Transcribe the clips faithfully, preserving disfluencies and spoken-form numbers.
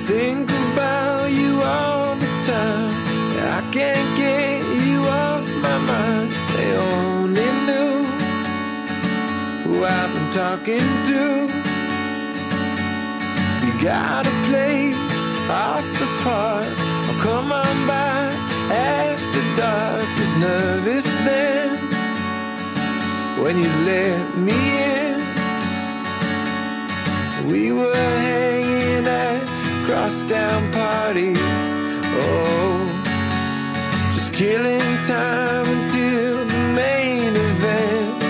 think about you all the time. I can't get you off my mind. They only knew who I've been talking to. You got a place off the park. I'll come on by after dark. Was nervous then when you let me in. We were hanging at crosstown parties. Oh, just killing time until the main event.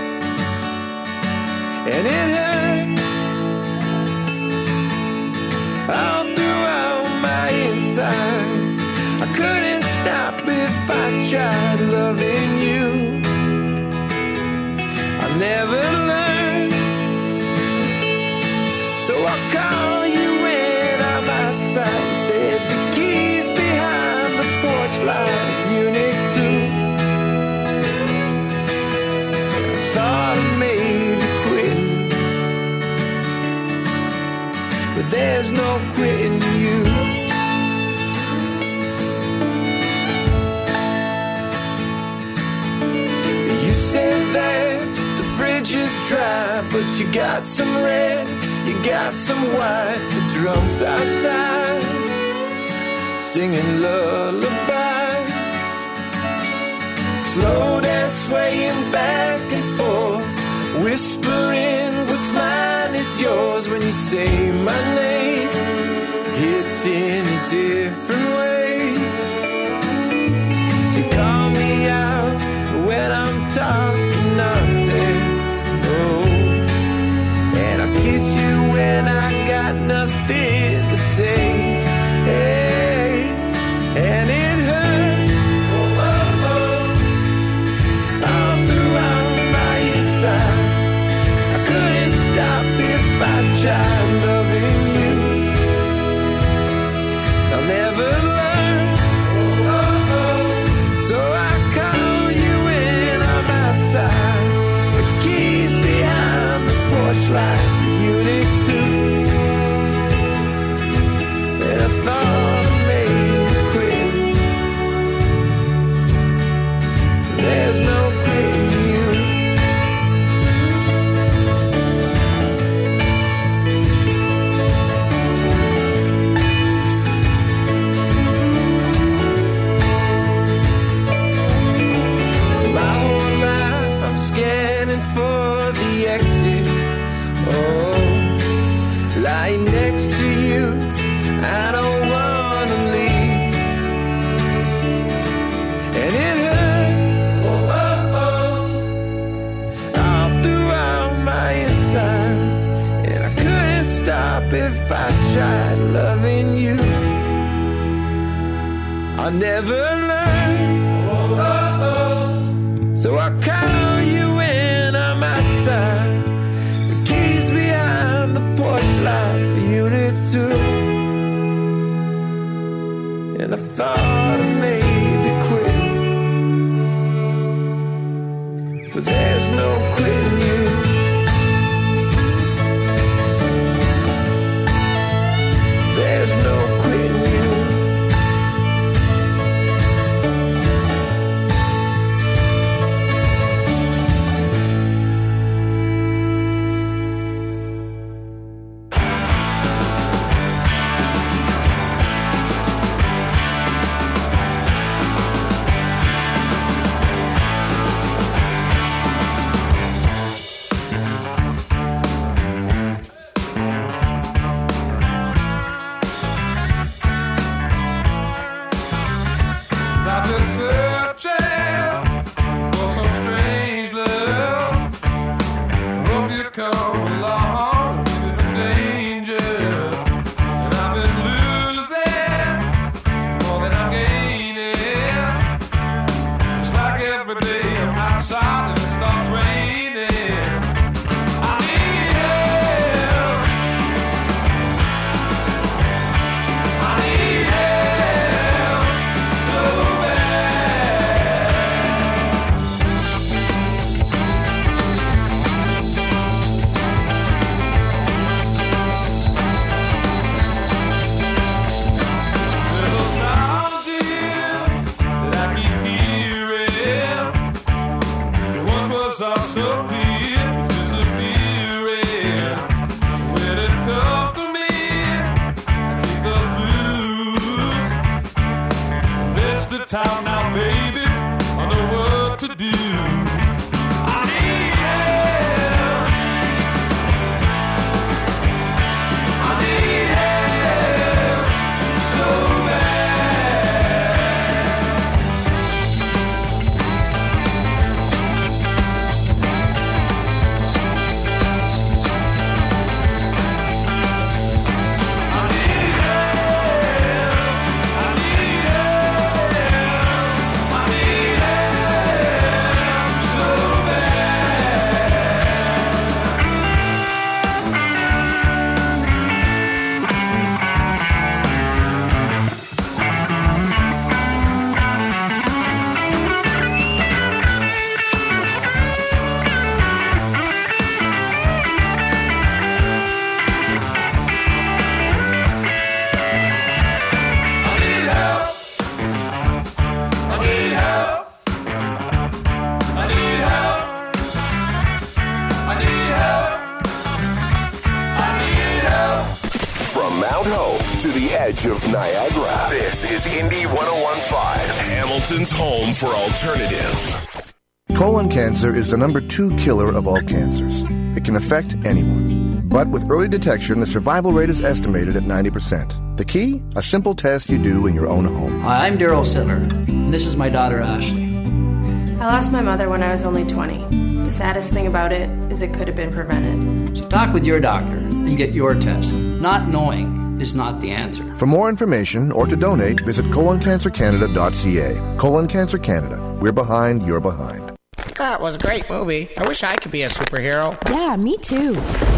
And it hurts all throughout my insides. I couldn't stop if I tried loving you. I never learned, so I call you when I'm outside. You said the keys behind the porch light, unit two. I thought I maybe quitting, but there's no quitting you. You said that the fridge is dry, but you got some red, you got some white. The drums outside singing lullabies, slow dance swaying back and forth, whispering what's mine is yours. When you say my name, it's in a different way. You call me out when I'm talking nonsense, oh, and I kiss you when I got nothing to say. Hey, and it hurts, oh, oh, oh, all throughout my insides. I couldn't stop if I tried loving you. I'll never learn, oh, oh, oh, so I call you when I'm outside. The keys behind the porch light, unit two. And I thought I made quit. There's no quitting you. My whole life I'm scanning for the exits. Oh, lying next to you, I don't wanna leave. And it hurts, oh, oh, oh, all throughout my insides. And I couldn't stop if I tried loving you. I never learned, oh, oh, oh, so I call you when I'm outside. The keys behind the porch light for unit two. And I thought I maybe quit, but there's no quitting you. There's no quitting you. town now, baby. I know what to do. I need help. I need help so bad. Of Niagara. This is Indy one oh one point five, Hamilton's home for alternative. Colon cancer is the number two killer of all cancers. It can affect anyone. But with early detection, the survival rate is estimated at ninety percent. The key? A simple test you do in your own home. Hi, I'm Daryl Sittler, and this is my daughter, Ashley. I lost my mother when I was only twenty. The saddest thing about it is it could have been prevented. So talk with your doctor and get your test. Not knowing is not the answer. For more information or to donate, visit colon cancer canada dot c a. Colon Cancer Canada. We're behind, you're behind. That was a great movie. I wish I could be a superhero. Yeah, me too.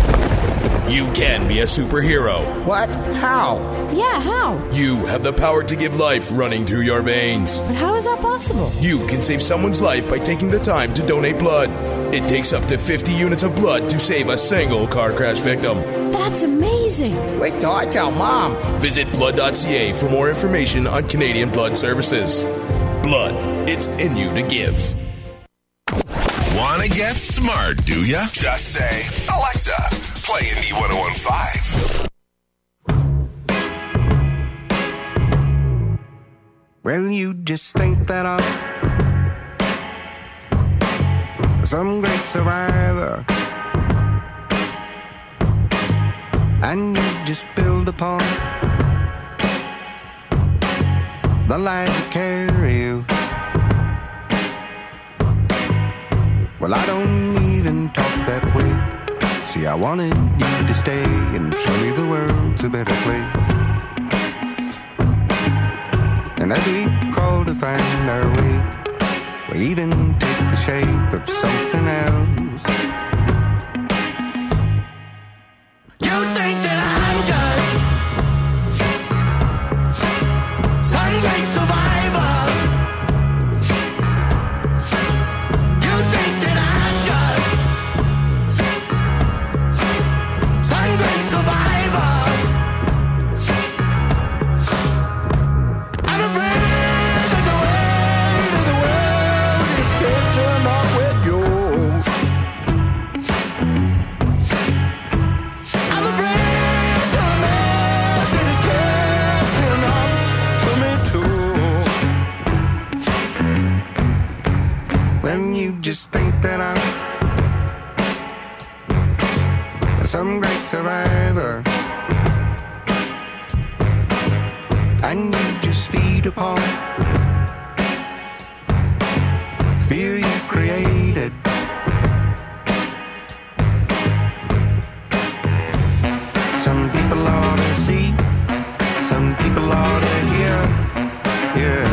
You can be a superhero. What? How? Yeah, how? You have the power to give life running through your veins. But how is that possible? You can save someone's life by taking the time to donate blood. It takes up to fifty units of blood to save a single car crash victim. That's amazing. Wait till I tell Mom. Visit blood dot c a for more information on Canadian Blood Services. Blood, it's in you to give. Wanna get smart, do ya? Just say, Alexa, play Indy one oh one point five. Well, you just think that I'm some great survivor, and you just build upon the lies that carry you. Well, I don't even talk that way. See, I wanted you to stay and show me the world's a better place. And as we crawl to find our way, we even take the shape of something else. You think that I'm just some great survivor. You think that I'm just some great survivor. I'm afraid that the weight of the world is catching up with you. I'm afraid to imagine it's catching up to me too. When you just think that I'm some great survivor, and you just feed upon fear you created. Some people ought to see, some people ought to hear, yeah.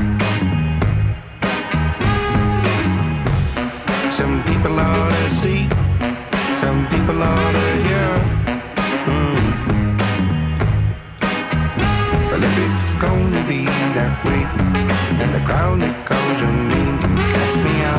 Some people ought to see, some people ought to hear. Mm. Well, if it's gonna be that way, then the crowd that calls your name can cast me out.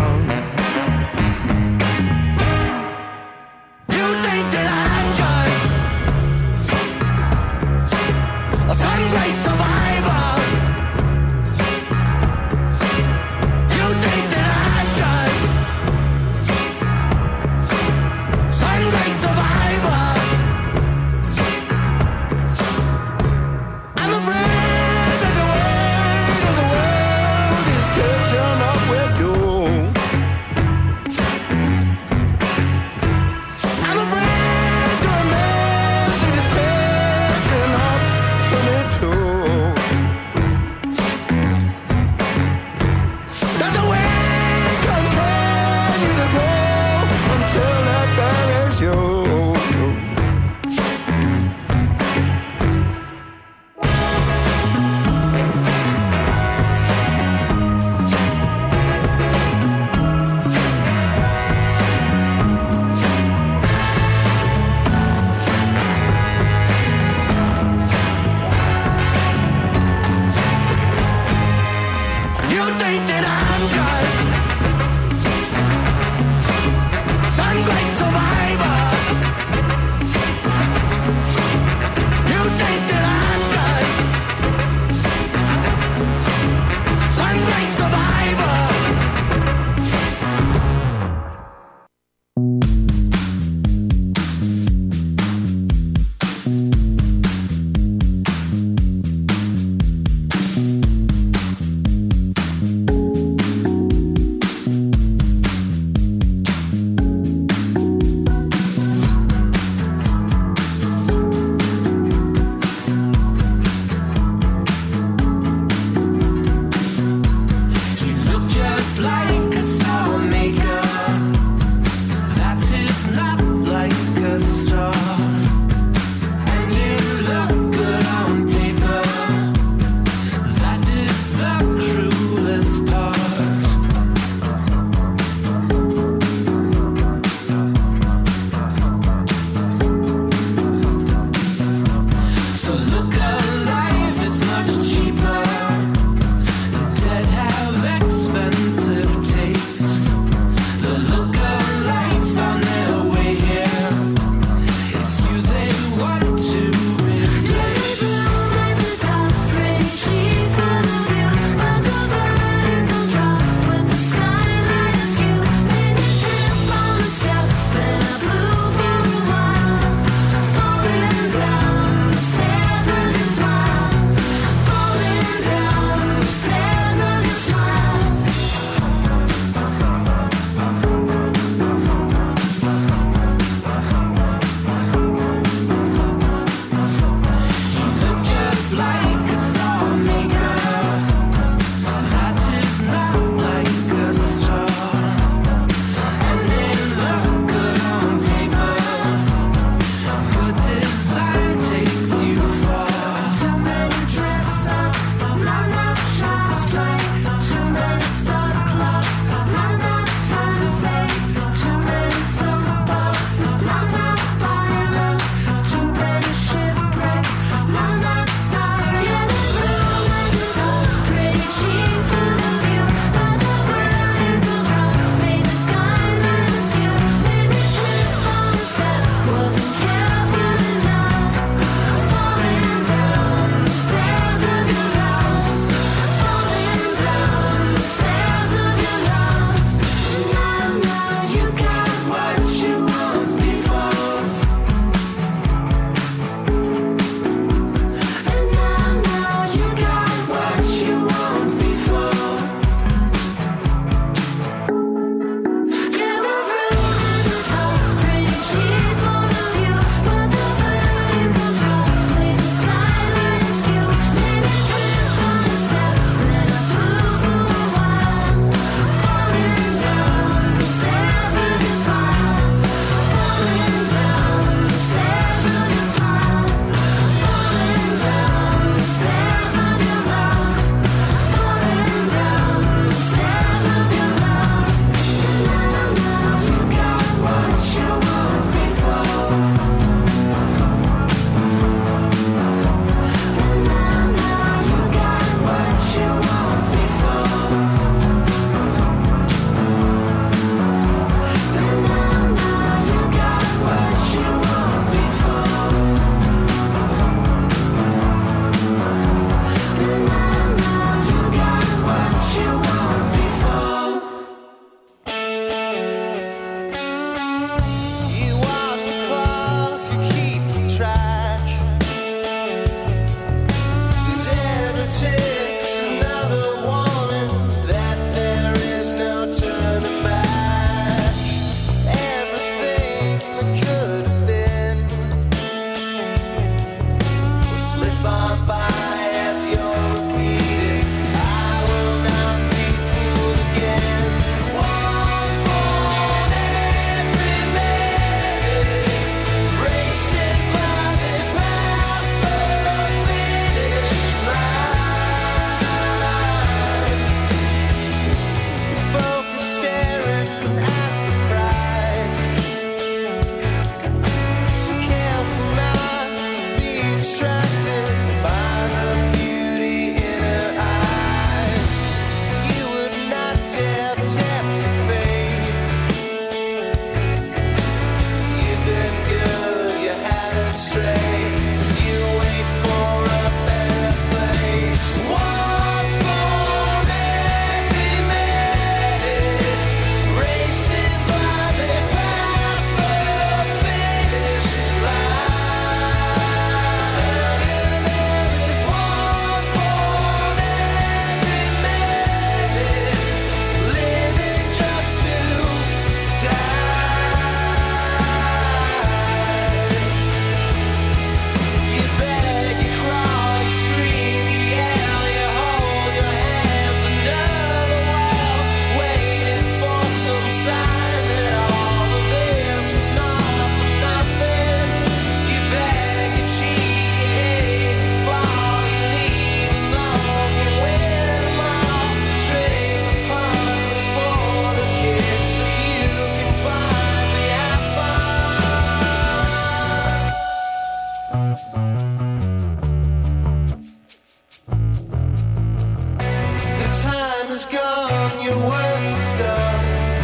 time is gone, your work is done.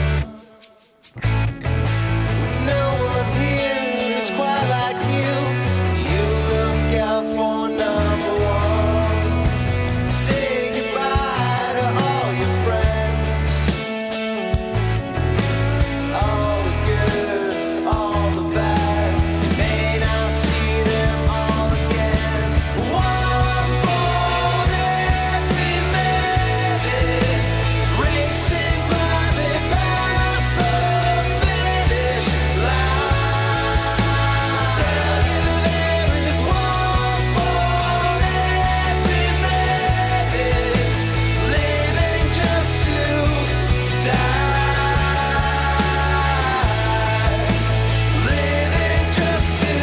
With no one here, it's quite like you. You look out for number one. Say goodbye to all your friends. All the good, all the bad. You may not see them all again. One more every minute, racing blindly past the finish line. Tell you there is one more every minute, living just to die, living just to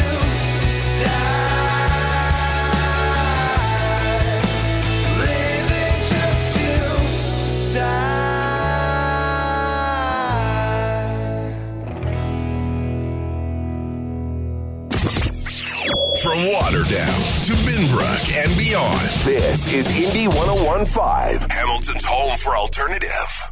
die, living just to die. From Waterdown to Binbrook and beyond, This is Indie one oh one point five, Hamilton's home for alternative.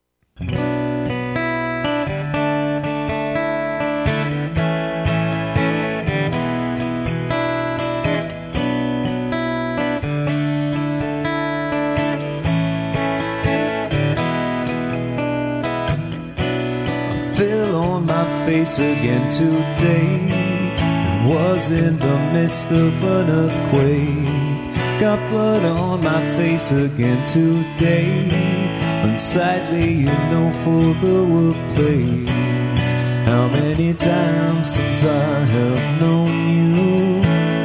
Fell on my face again today. Was in the midst of an earthquake. Got blood on my face again today. Unsightly, you know, for the workplace. How many times since I have known you?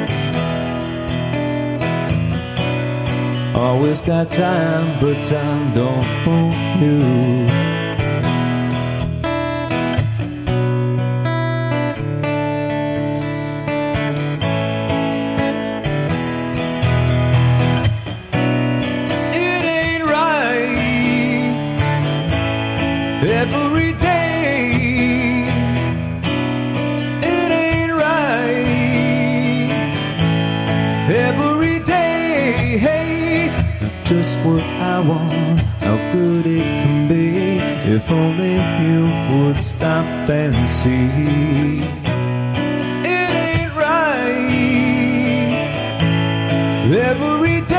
Always got time, but time don't own you. It ain't right every day. It ain't right every day. Hey, just what I want, how good it can be. If only you would stop and see. It ain't right every day.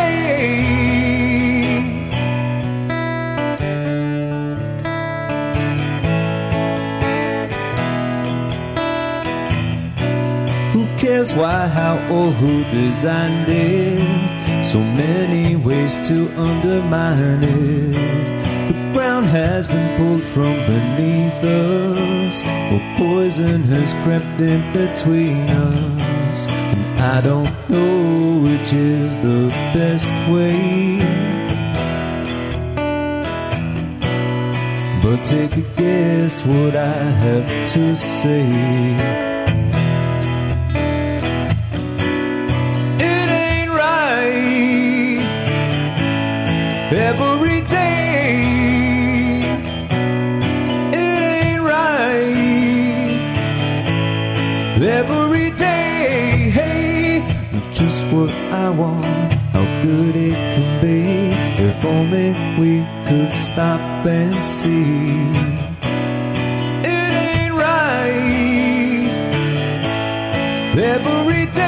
Who cares why, how, or who designed it? So many ways to undermine it. The ground has been pulled from beneath us, or poison has crept in between us. And I don't know which is the best way, but take a guess what I have to say. It ain't right every day. It ain't right every day. Hey, just what I want, how good it can be. If only we could stop and see. It ain't right every day.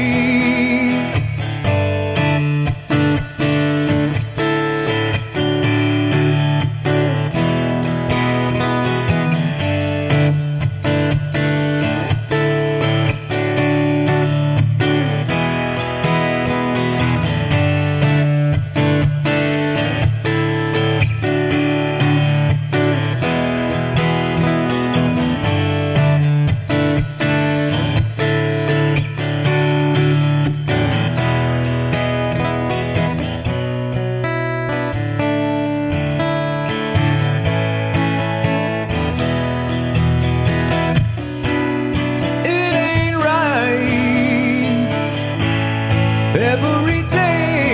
It ain't right every day.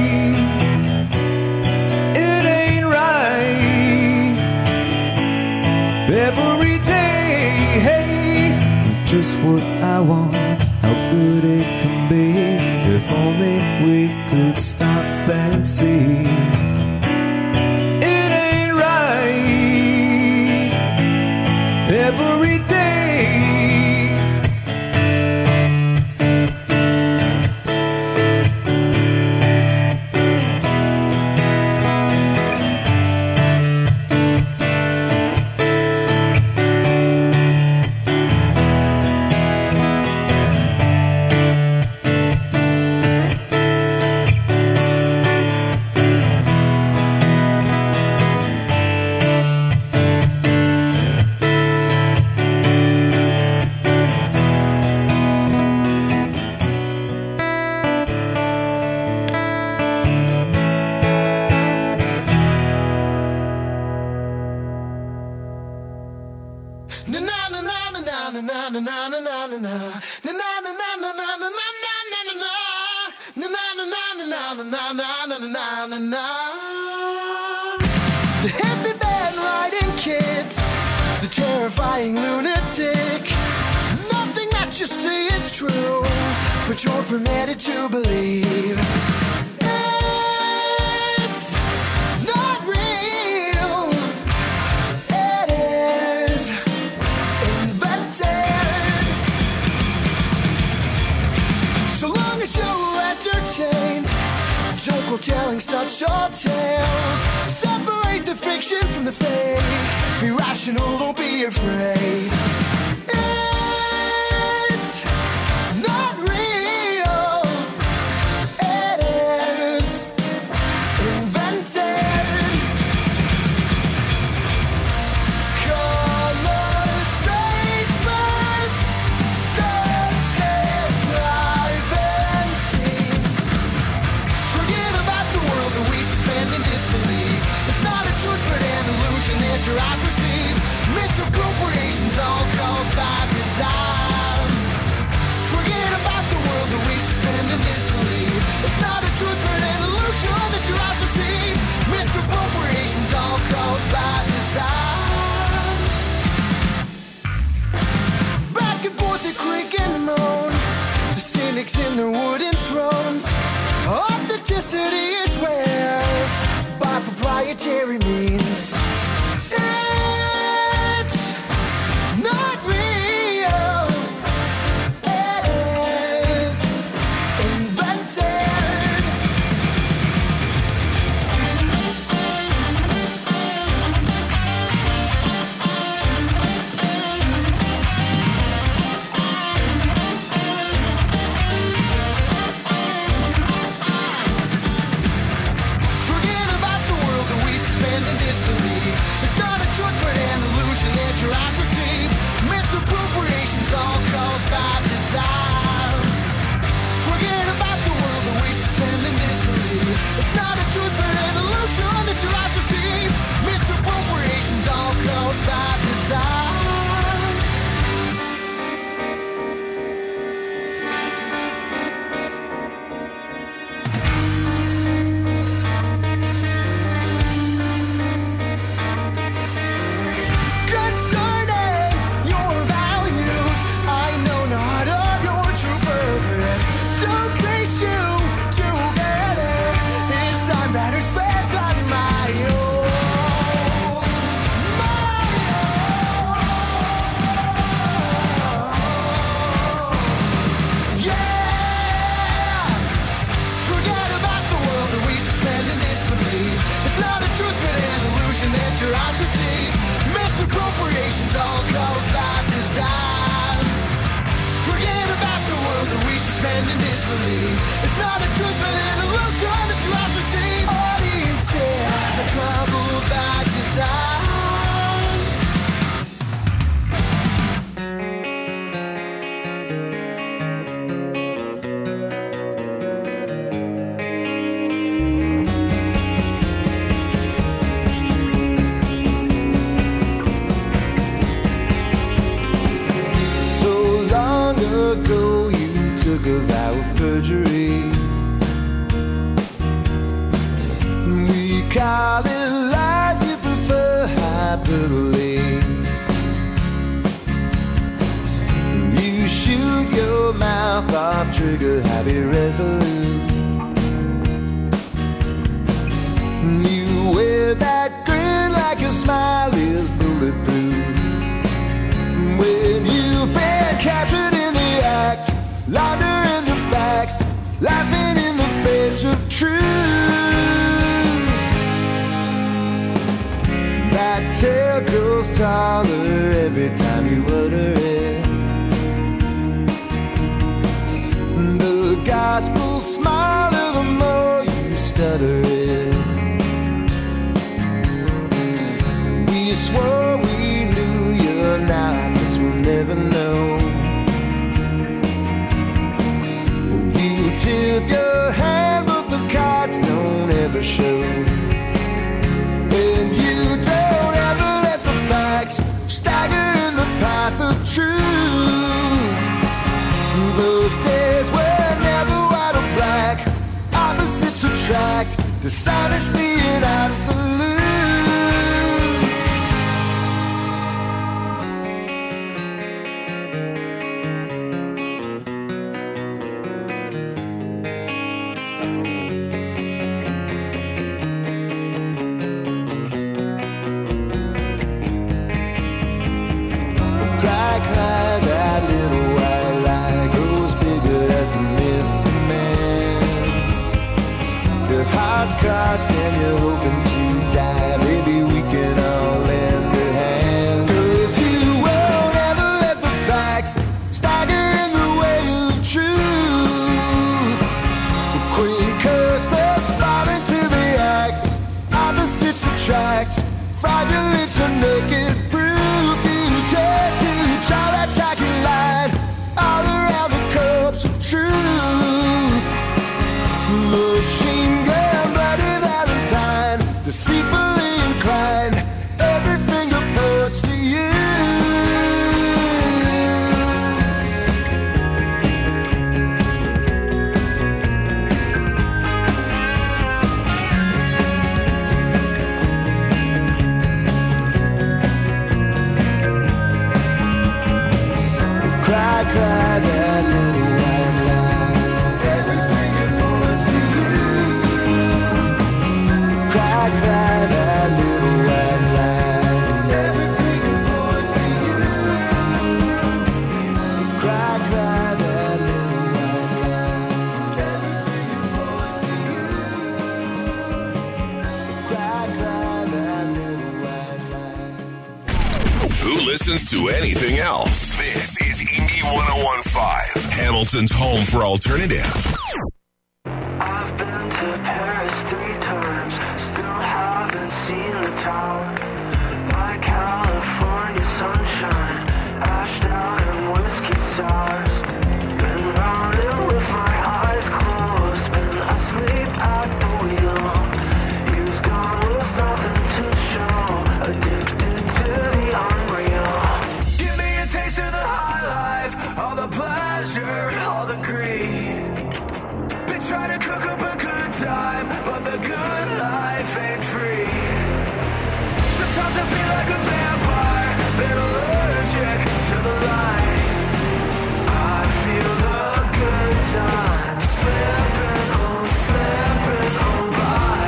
It ain't right every day. Hey, just what I want, how good it can can be. If only we could stop and see. It ain't right every day. The hippie band riding kids, the terrifying lunatic. Nothing that you see is true, but you're permitted to believe. It's not real. It is invented. So long as you're entertained, don't go telling such tall tales. Separate the fiction from the fake. Be rational, don't be afraid. It's not real. It is invented. Colors fade fast. Sunset drive and sing. Forget about the world that we suspend in disbelief. It's not a truth but an illusion that your eyes receive. Misappropriation's all caused by design. Forget about the world that we suspend in disbelief. It's not a truth but an illusion that your eyes receive. Misappropriation's all caused by design. Back and forth they creak and moan, the cynics in their wooden thrones. Authenticity is rare by proprietary means. It's not real. It is invented. Forget about the world that we suspend in disbelief. It's not a truth but an illusion that your eyes receive. Misappropriation's all caused by design. Forget about the world that we suspend in disbelief. It's not a truth but an illusion that your eyes receive. Misappropriation's all caused by design. Concerning your values, I know not of your true purpose. Don't think you do better. It's time that are spent on my own. My own. Yeah. Forget about the world that we suspend in disbelief. It's not a truth but an illusion that your eyes receive. Misappropriation's all caused by design. Forget about the world that we suspend in disbelief. It's not a truth but an illusion that your eyes receive. Audiences are troubled by design. So long ago you took a vow of perjury. We call it lies, you prefer hyperbole. You shoot your mouth off trigger, happy resolute. You wear that grin like your smile is bulletproof. When you've been captured in the act, laundering the facts, laughing in the face of truth. That tale grows taller every time you utter it. The gospel smaller the more you stutter it. We swore we knew you're not, guess we'll never know. You tip your hand but the cards don't ever show. And you don't ever let the facts stagger in the path of truth. Those days were never white or black, opposites attract, dishonesty and absolute. Cry, cry, that little white lie grows bigger as the myth demands. Your heart's crossed and you're hoping to die. Maybe we can all lend a hand. 'Cause you won't ever let the facts stagger in the way of truth. The queen curse steps fall into the axe. Opposites attract, fraudulence and naked proof. You dare to try that shocking light all around the corpse of truth. Machine gun, bloody Valentine, deceitfully inclined, every finger points to you. Cry, cry, that little white lie. Every finger points to you. Cry, cry, that little white lie. Every finger points to you. Cry, cry, that little white lie. Every finger points to you. Cry, cry, that little white lie. Who listens to anything else? This is Indie one oh one point five, Hamilton's home for alternative. I've been to Paris three times, still haven't seen the tower. My California sunshine, ashed out and whiskey sours. Been running with my eyes closed, been asleep at the wheel. He was gone with nothing to show, addicted to the unreal. Give me a taste of the high life, all the pleasure, all the greed. Been trying to cook up a good time, but the good life ain't free. Sometimes I feel like a vampire, been allergic to the light. I feel the good time slipping on, slipping on by.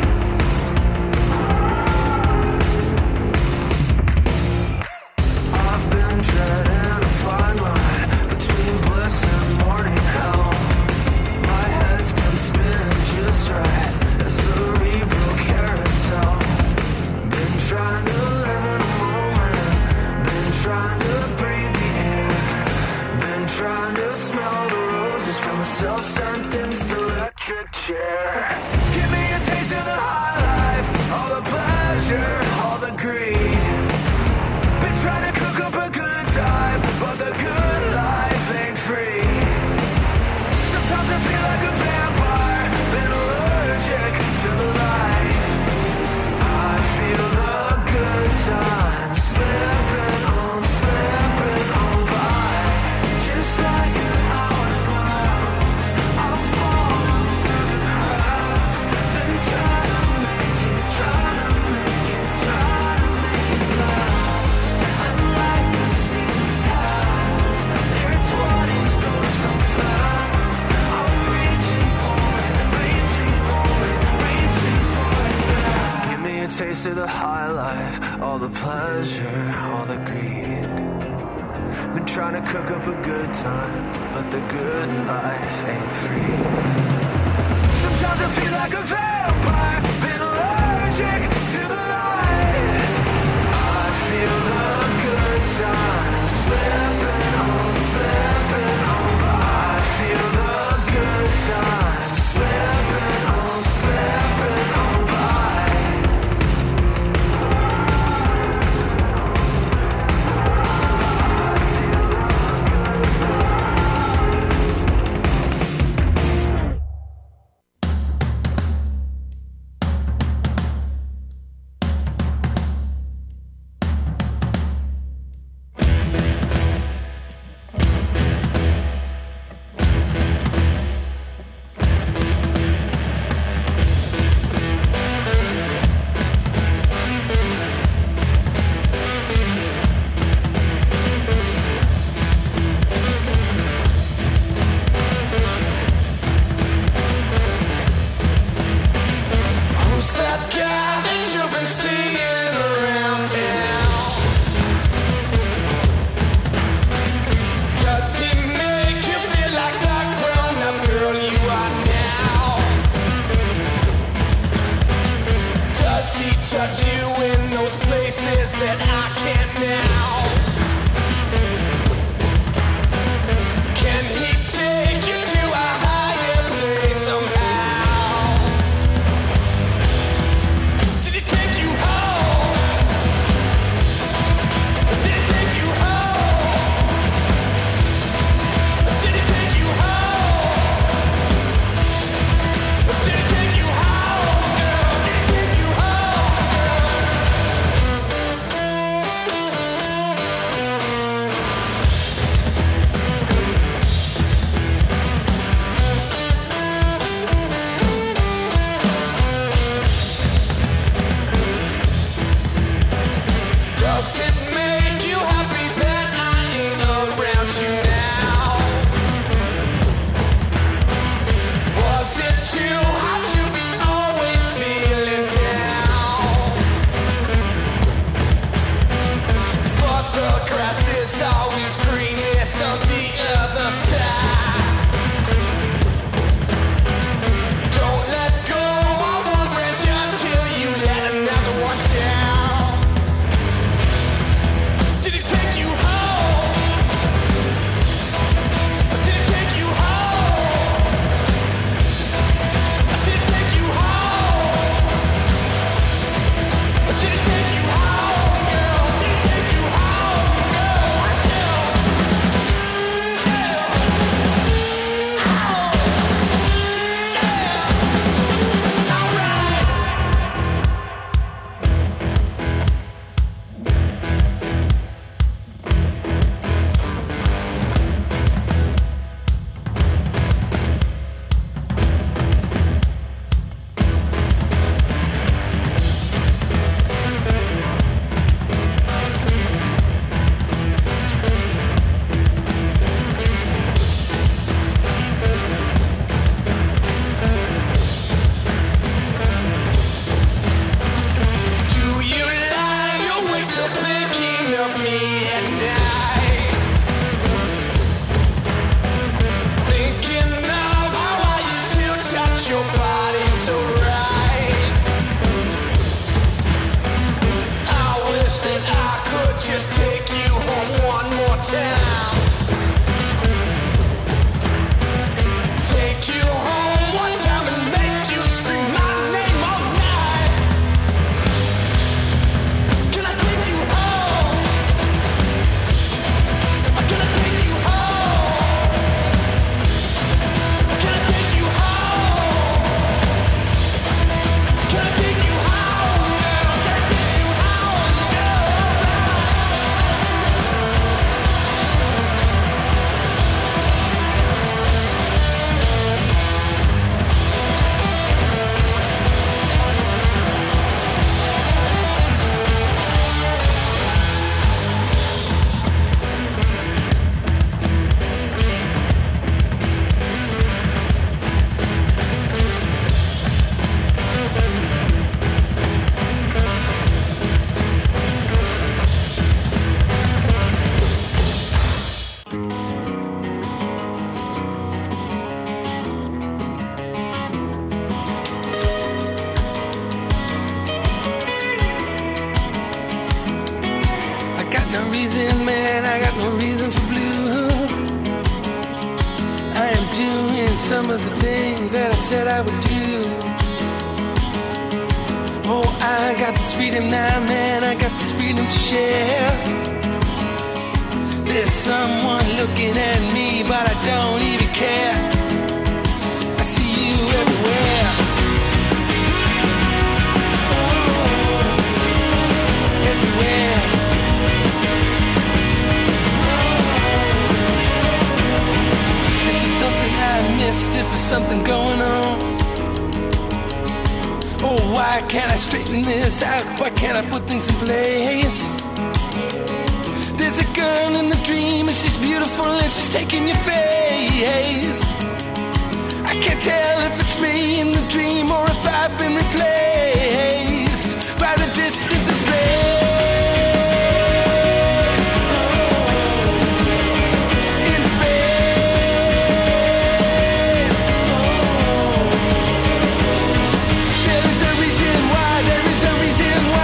I've been treading a fine line between bliss and morning hell. My head's been spinning just right, a cerebral carousel. Been trying to live in a moment, been trying to breathe the air, been trying to smell the roses from a self-sentenced electric chair. Give me a taste of the high life, all the pleasure, all the greed. Been trying to cook up a good time, but the good life ain't free. Sometimes I feel like a vampire, been allergic to the light. I feel the good time slipping on, slipping on by. Just like an hourglass, I'm falling through the cracks. Been trying to the high life, all the pleasure, all the greed. Been trying to cook up a good time, but the good life ain't free. Sometimes I feel like a vampire, been allergic to the light. I feel the good times slipping on, slipping on by. I feel the good times slipping on, slipping on by. Who's that guy that you've been seeing around town? Does he make you feel like the grown-up girl you are now? Does he touch you in those places that I can't now? Can he take you to a higher place somehow? Did he take you home? Did he take you home? Did he take you home? Did he take you home, girl? Did he take you home, girl? things that I said I would do. Oh, I got this freedom now, man, I got this freedom to share. There's someone looking at me, but I don't even care. I see you everywhere. Oh, everywhere. This is something I missed, this is something going on. Oh, why can't I straighten this out? Why can't I put things in place? There's a girl in the dream and she's beautiful and she's taking your face. I can't tell if it's me in the dream or if I've been replaced by the distance of space. In space. There is a reason why, there is a reason why.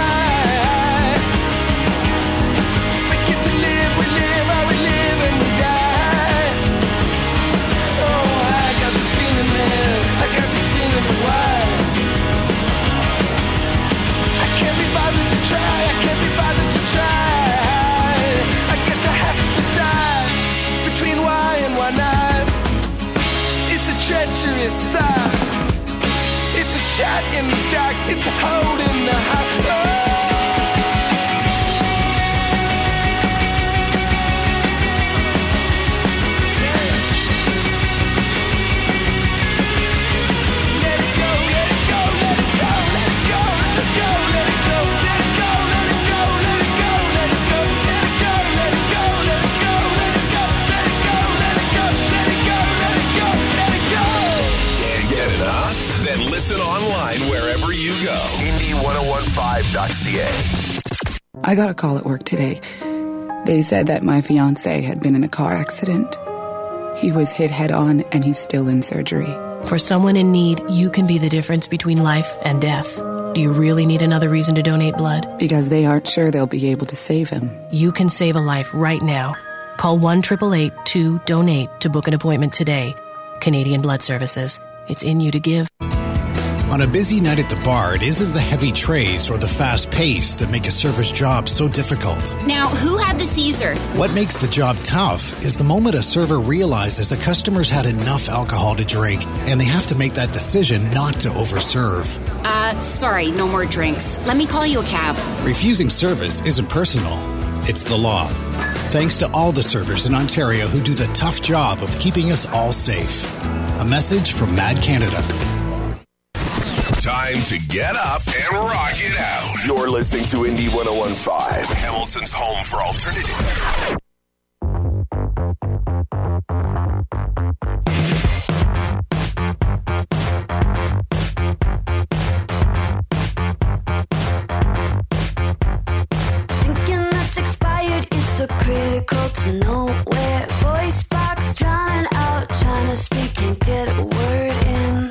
Treacherous start. It's a shot in the dark. It's a hold in the heart. Oh. Let it go, let it go, let it go, let it go, let it go, let it go, let it go, let it go, let it go, let it go, let it go, let it go, let it go, let it go, let it go, let it go, let it go, let it go, let it go. Can't get enough? Then listen online wherever you go. Indie ten fifteen dot c a. I got a call at work today. They said that my fiancé had been in a car accident. He was hit head on and he's still in surgery. For someone in need, you can be the difference between life and death. Do you really need another reason to donate blood? Because they aren't sure they'll be able to save him. You can save a life right now. Call one eight eight eight two donate to book an appointment today. Canadian Blood Services. It's in you to give. On a busy night at the bar, it isn't the heavy trays or the fast pace that make a server's job so difficult. Now, who had the Caesar? What makes the job tough is the moment a server realizes a customer's had enough alcohol to drink and they have to make that decision not to overserve. Uh, sorry, no more drinks. Let me call you a cab. Refusing service isn't personal. It's the law. Thanks to all the servers in Ontario who do the tough job of keeping us all safe. A message from Mad Canada. Time to get up and rock it out. You're listening to Indie ten fifteen, Hamilton's home for alternative. Thinking that's expired is so critical to nowhere. Voice box drowning out, trying to speak, can't get a word in.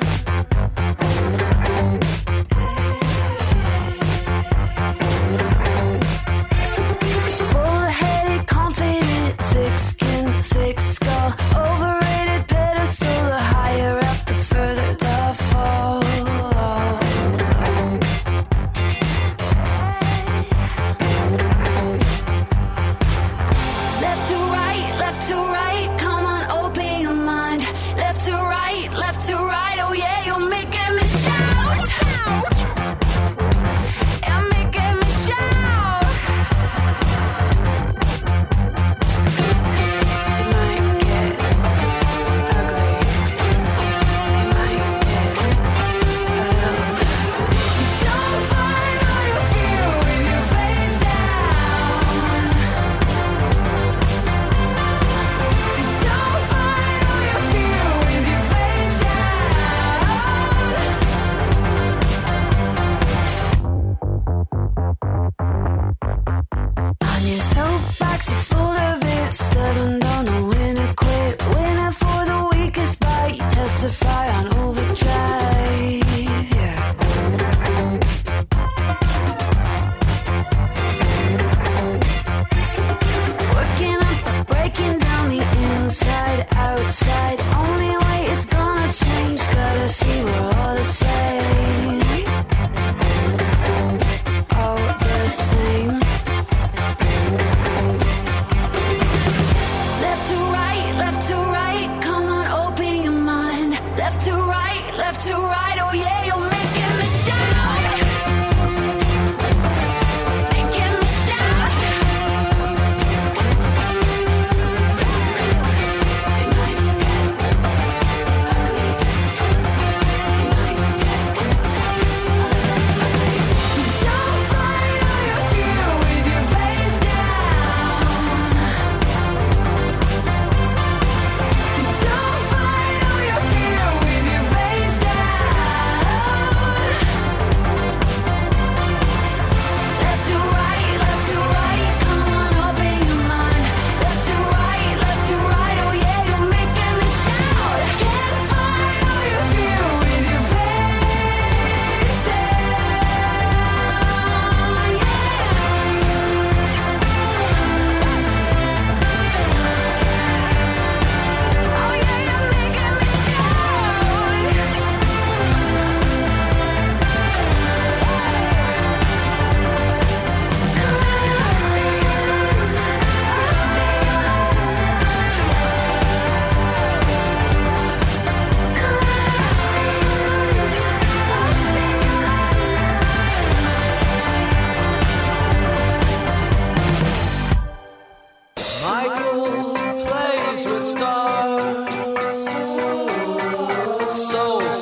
Bullheaded, confident, thick skin, thick skull. Overrated pedestal, the higher up, the further the fall. Left to right,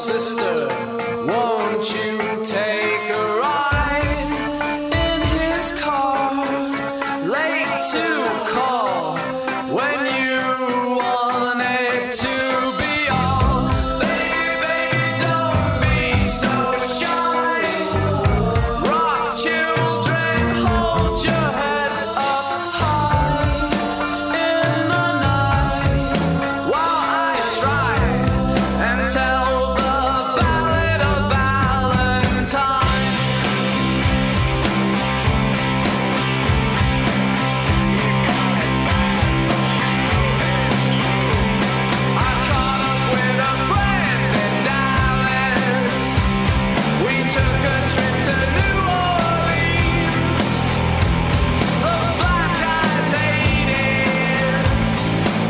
sister, won't you take a ride in his car? Late to call when you want it to be all. Baby, don't be so shy. Rock children, hold your heads up high in the night while I try and tell the ballad of Valentine. I caught up with a friend in Dallas. We took a trip to New Orleans. Those black-eyed ladies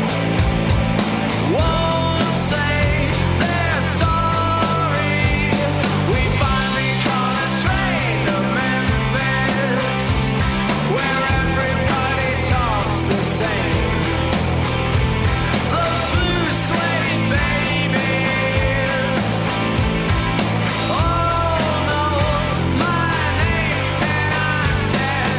won't say they're sorry. We finally caught a train to Memphis, where everybody talks the same. Those blue suede babies all know my name, and I said,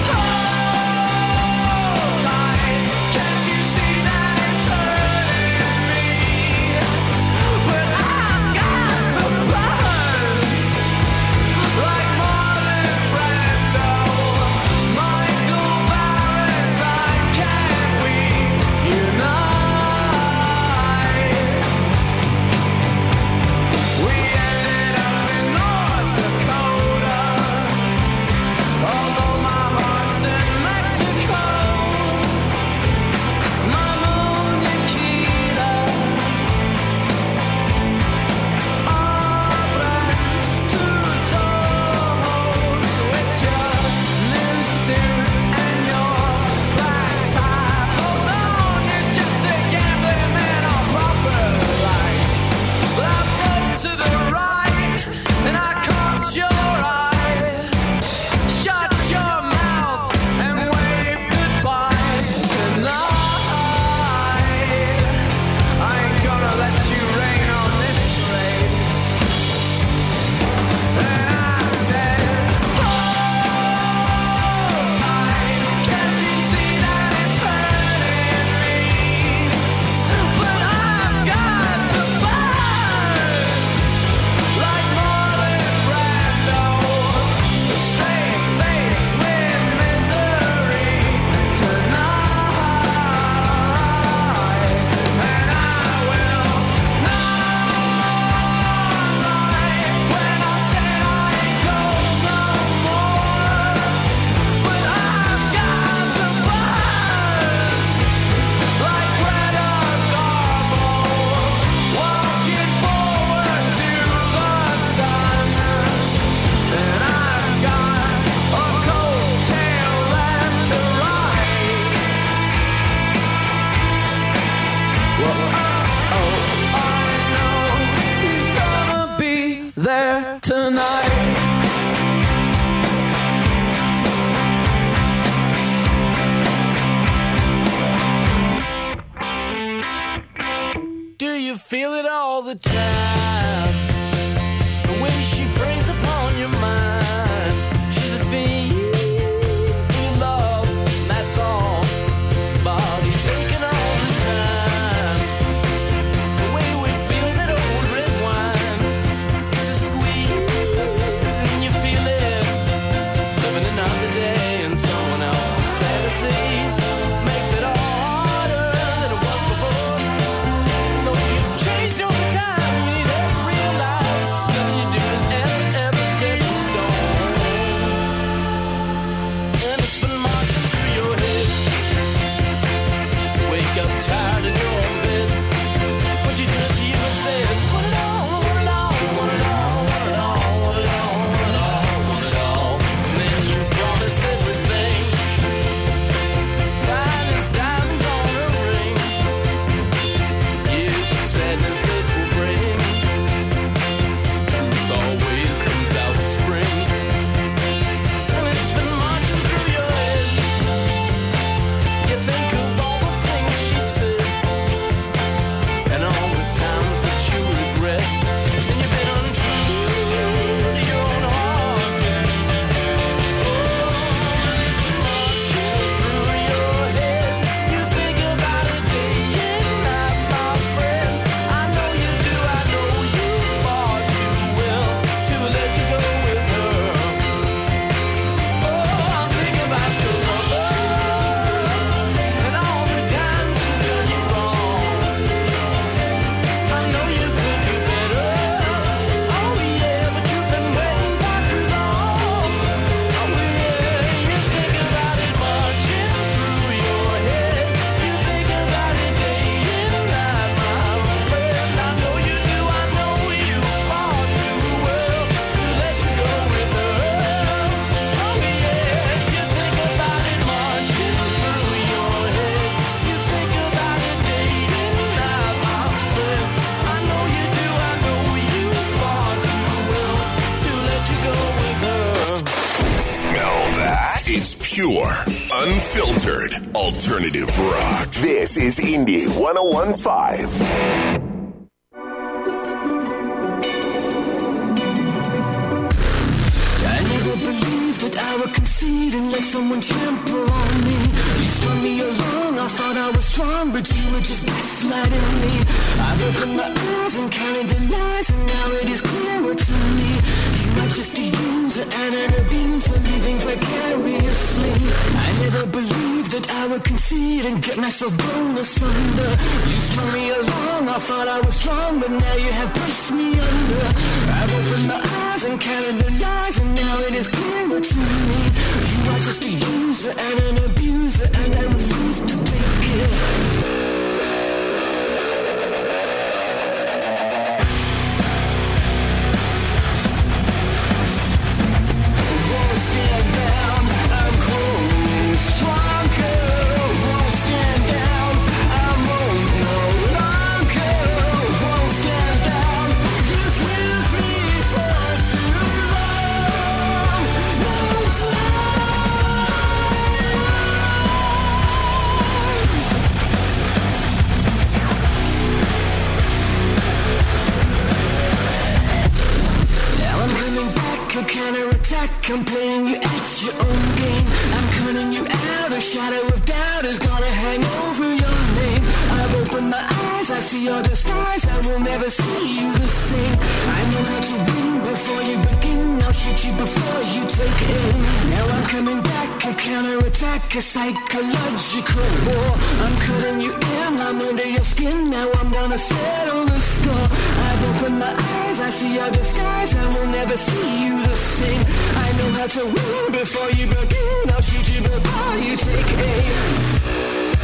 hold tight, can't you see that it's hurting me? But I've got the buzz, like Marlon Brando, Michael Valentine. Can we unite? We ended up in North Dakota, although my heart's in Mexico. Mama Nikita, abra tus ojos with your new suit and your black tie. Hold on, you're just a gambling man on proper life. But I broke to the right and I caught your eye. Shut your mouth and wave goodbye tonight. I ain't gonna let you rain on this parade. And I said, hold tight, can't you see that it's hurting me? But I've got the buzz, like Marlon Brando, straight face with misery tonight. And I will not lie when I said I ain't go no more. But I've got the buzz, like Greta Garbo, walking forward to the sun. And I've got a coattail left to ride. Well, oh, I know he's gonna be there tonight. Do you feel it all the time? The way she preys upon your mind. She's a fiend for your love, and that's all. Body's aching all the time. The way we feel that old red wine. It's a squeeze, and you feel it. Living another day in someone else's fantasy makes it all harder than it was before. Though you've changed over time, you need to realize nothing you do is ever, ever set in stone. Pure, unfiltered, alternative rock. This is Indie one oh one point five. That I would concede and let someone trample on me. You strung me along, I thought I was strong, but you were just gaslighting me. I've opened my eyes and counted the lies, and now it is clearer to me. You are just a user and an abuser, living vicariously. I never believed that I would concede and get myself blown asunder. You strung me along, I thought I was strong, but now you have pushed me under. I've opened my eyes and counted the lies, and now it is clearer to me. You are just a user and an abuser, and I refuse to take it. Counterattack, I'm playing you at your own game. I'm cutting you out, a shadow of doubt is gonna hang over your name. I've opened my eyes, I see your disguise, I will never see you the same. I know how to win before you begin, I'll shoot you before you take aim. Now I'm coming back, a counterattack, a psychological war. I'm cutting you in, I'm under your skin, now I'm gonna settle the score. I've opened my eyes, I see your disguise, I will never see you the same. I know how to win before you begin, I'll shoot you before you take aim.